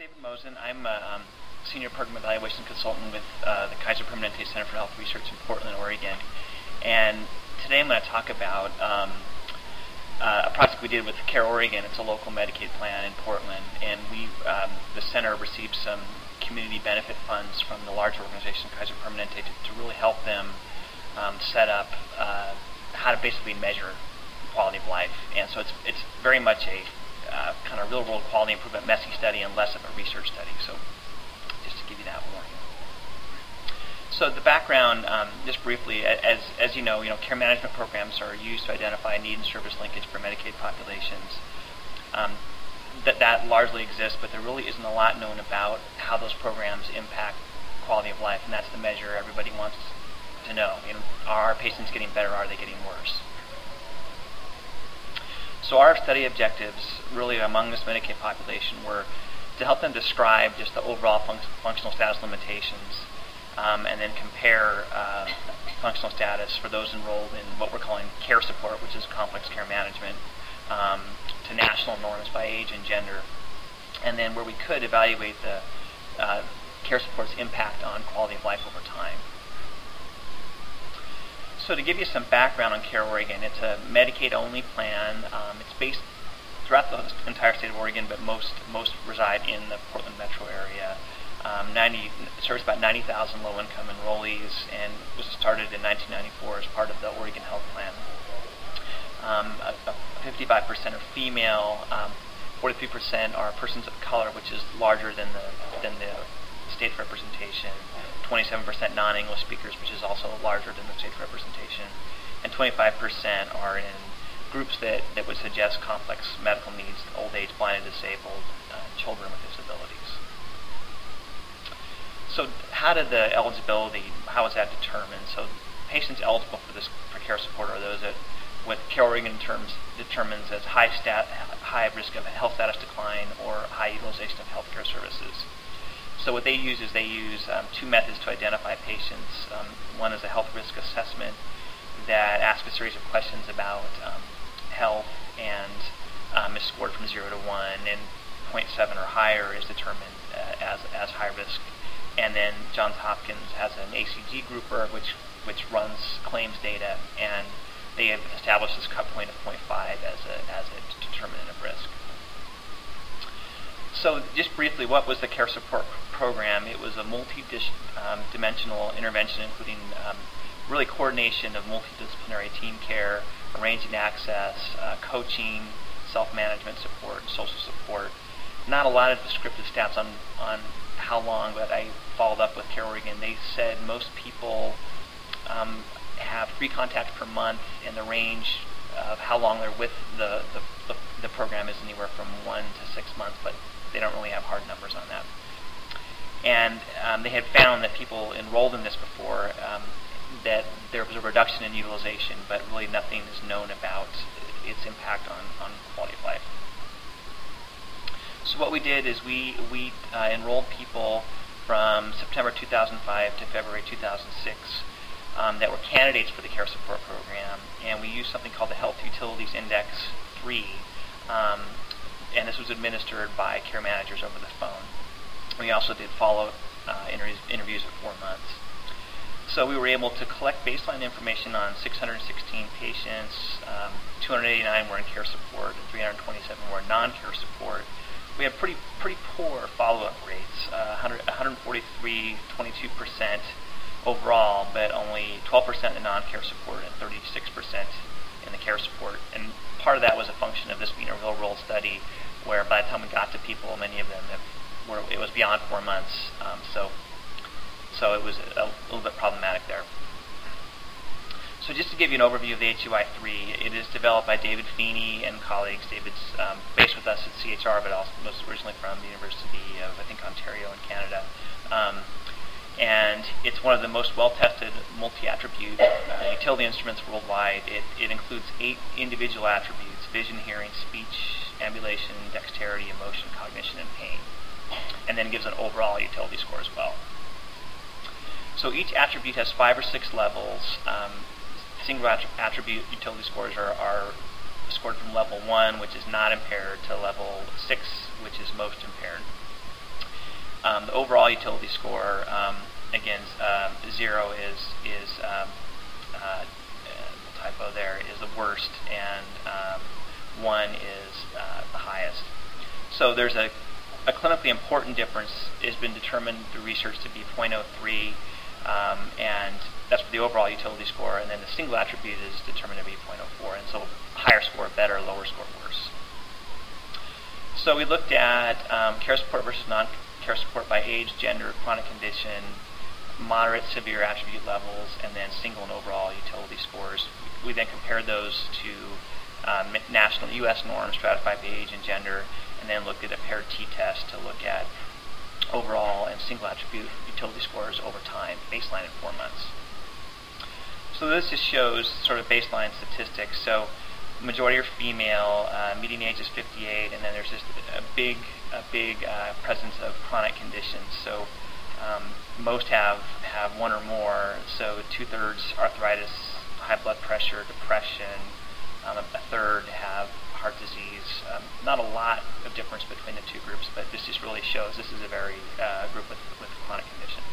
David Mosen. I'm a Senior Program Evaluation Consultant with the Kaiser Permanente Center for Health Research in Portland, Oregon. And today I'm going to talk about a project we did with Care Oregon. It's a local Medicaid plan in Portland. And the center received some community benefit funds from the large organization Kaiser Permanente to really help them set up how to basically measure quality of life. And so it's very much a kind of real-world quality improvement messy study and less of a research study. So just to give you that warning. So the background, just briefly, as you know, care management programs are used to identify need and service linkage for Medicaid populations. That largely exists, but there really isn't a lot known about how those programs impact quality of life, and that's the measure everybody wants to know. Are our patients getting better? Are they getting worse? So our study objectives, really among this Medicaid population, were to help them describe just the overall functional status limitations, and then compare functional status for those enrolled in what we're calling care support, which is complex care management, to national norms by age and gender, and then where we could evaluate the care support's impact on quality of life over time. So to give you some background on Care Oregon, it's a Medicaid-only plan. It's based throughout the entire state of Oregon, but most reside in the Portland metro area. It serves about 90,000 low-income enrollees, and was started in 1994 as part of the Oregon Health Plan. 55% are female, 43% are persons of color, which is larger than the state representation. 27% non-English speakers, which is also larger than the state representation, and 25% are in groups that would suggest complex medical needs: old age, blind and disabled, children with disabilities. So how was that determined? So patients eligible for care support are those that, what Care Oregon determines as high risk of health status decline or high utilization of healthcare services. So what they use is two methods to identify patients. One is a health risk assessment that asks a series of questions about health and is scored from 0 to 1, and 0.7 or higher is determined as high risk. And then Johns Hopkins has an ACG grouper which runs claims data, and they have established this cut point of 0.5 as a determinant of risk. So just briefly, what was the care support program? It was a multi-dimensional intervention, including really coordination of multidisciplinary team care, arranging access, coaching, self-management support, and social support. Not a lot of descriptive stats on how long, but I followed up with Care Oregon. They said most people have 3 contacts per month, and the range of how long they're with the program is anywhere from 1 to 6 months, but they don't really have hard numbers on that. And they had found that people enrolled in this before, that there was a reduction in utilization, but really nothing is known about its impact on quality of life. So what we did is we enrolled people from September 2005 to February 2006 that were candidates for the care support program, and we used something called the Health Utilities Index 3, and this was administered by care managers over the phone. We also did follow-up interviews at 4 months. So we were able to collect baseline information on 616 patients, 289 were in care support, and 327 were in non-care support. We had pretty poor follow-up rates, 143, 22% overall, but only 12% in non-care support and 36% in the care support. And part of that was a function of this being a real-world study, where by the time we got to people, many of them it was beyond 4 months, so it was a little bit problematic there. So just to give you an overview of the HUI-3, it is developed by David Feeney and colleagues. David's based with us at CHR, but also most originally from the University of, I think, Ontario in Canada. And it's one of the most well-tested multi-attribute utility instruments worldwide. It includes 8 individual attributes: vision, hearing, speech, ambulation, dexterity, emotion, cognition, and pain. And then gives an overall utility score as well. So each attribute has 5 or 6 levels. Single attribute utility scores are scored from level 1, which is not impaired, to level 6, which is most impaired. The overall utility score, again, 0 is typo there, is the worst, and 1 is the highest. So there's a clinically important difference has been determined through research to be 0.03, and that's for the overall utility score, and then the single attribute is determined to be 0.04, and so higher score better, lower score worse. So we looked at care support versus non-care support by age, gender, chronic condition, moderate, severe attribute levels, and then single and overall utility scores. We then compared those to national U.S. norms stratified by age and gender, and then looked at a paired t-test to look at overall and single attribute utility scores over time, baseline in 4 months. So this just shows sort of baseline statistics. So majority are female, median age is 58, and then there's just a big presence of chronic conditions. So most have one or more. So 2/3 arthritis, high blood pressure, depression. A third have heart disease. Not a lot of difference between the two groups, but this just really shows this is a very group with chronic conditions.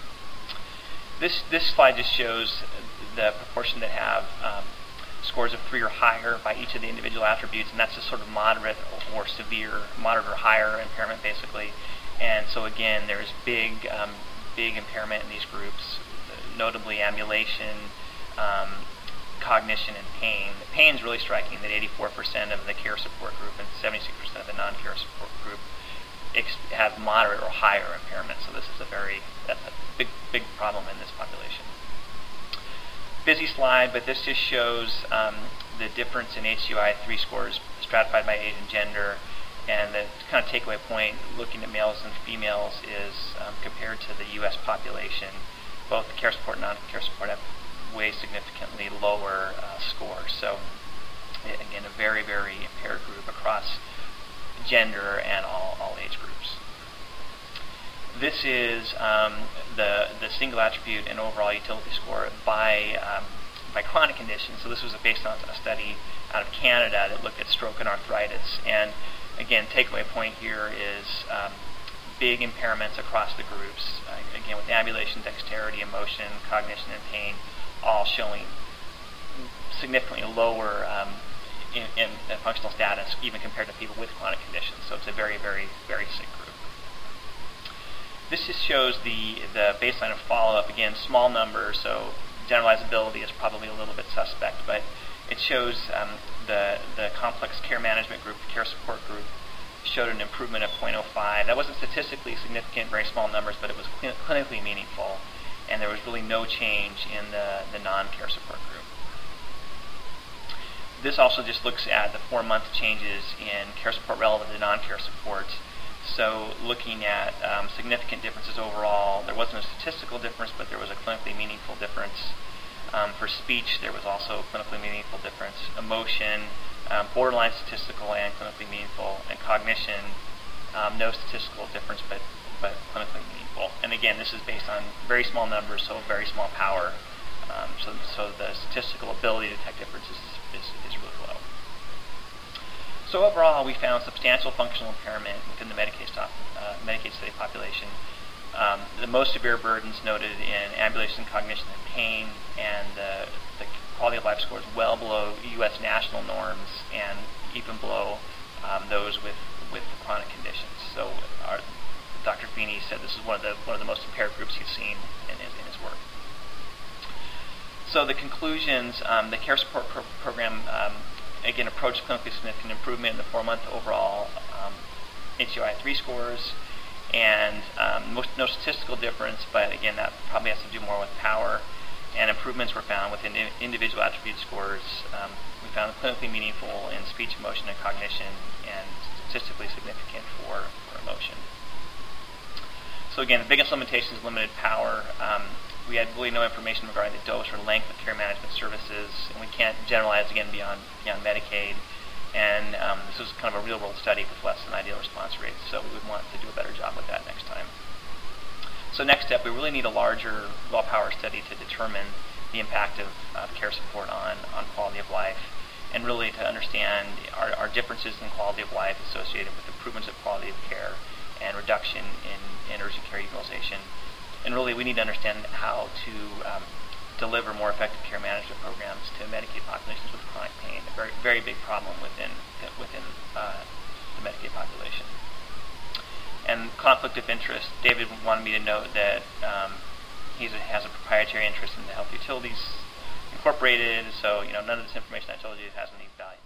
This slide just shows the proportion that have scores of 3 or higher by each of the individual attributes, and that's just sort of moderate or severe, moderate or higher impairment basically. And so again, there's big impairment in these groups, notably ambulation, cognition, and pain. The pain is really striking that 84% of the care support group and 76% of the non-care support group have moderate or higher impairment. So this is that's a big problem in this population. Busy slide, but this just shows the difference in HQI-3 scores stratified by age and gender. And the kind of takeaway point, looking at males and females, is compared to the U.S. population, both the care support and non-care support have way significantly lower scores. So again, a very impaired group across gender and all age groups. This is the single attribute and overall utility score by chronic conditions. So this was based on a study out of Canada that looked at stroke and arthritis. And again, takeaway point here is big impairments across the groups. Again, with ambulation, dexterity, emotion, cognition, and pain, all showing significantly lower in functional status, even compared to people with chronic conditions. So it's a very sick group. This just shows the baseline of follow-up. Again, small numbers, so generalizability is probably a little bit suspect, but it shows the complex care management group, the care support group, showed an improvement of 0.05. That wasn't statistically significant, very small numbers, but it was clinically meaningful, and there was really no change in the non-care support group. This also just looks at the 4-month changes in care support relative to non-care support. So looking at significant differences overall, there wasn't a statistical difference, but there was a clinically meaningful difference. For speech, there was also a clinically meaningful difference. Emotion, borderline statistical and clinically meaningful. And cognition, no statistical difference, but clinically meaningful. And again, this is based on very small numbers, so very small power. So the statistical ability to detect differences is really low. So overall, we found substantial functional impairment within the Medicaid study population. The most severe burdens noted in ambulation, cognition, and pain, and the quality of life scores well below U.S. national norms and even below those with chronic conditions. So Dr. Feeney said this is one of the most impaired groups he's seen in his work. So the conclusions, the care support program again approached clinically significant improvement in the 4-month overall HQI-3 scores, and no statistical difference, but again that probably has to do more with power, and improvements were found within individual attribute scores. We found clinically meaningful in speech, emotion, and cognition, and statistically significant for emotion. So again, the biggest limitation is limited power. We had really no information regarding the dose or length of care management services, and we can't generalize again beyond Medicaid. And this was kind of a real-world study with less than ideal response rates, so we would want to do a better job with that next time. So next step, we really need a larger, well-powered study to determine the impact of care support on quality of life, and really to understand our differences in quality of life associated with improvements of quality of care, and reduction in urgent care utilization. And really, we need to understand how to deliver more effective care management programs to Medicaid populations with chronic pain, a very, very big problem within the Medicaid population. And conflict of interest, David wanted me to note that he has a proprietary interest in the Health Utilities Incorporated, so none of this information I told you has any value.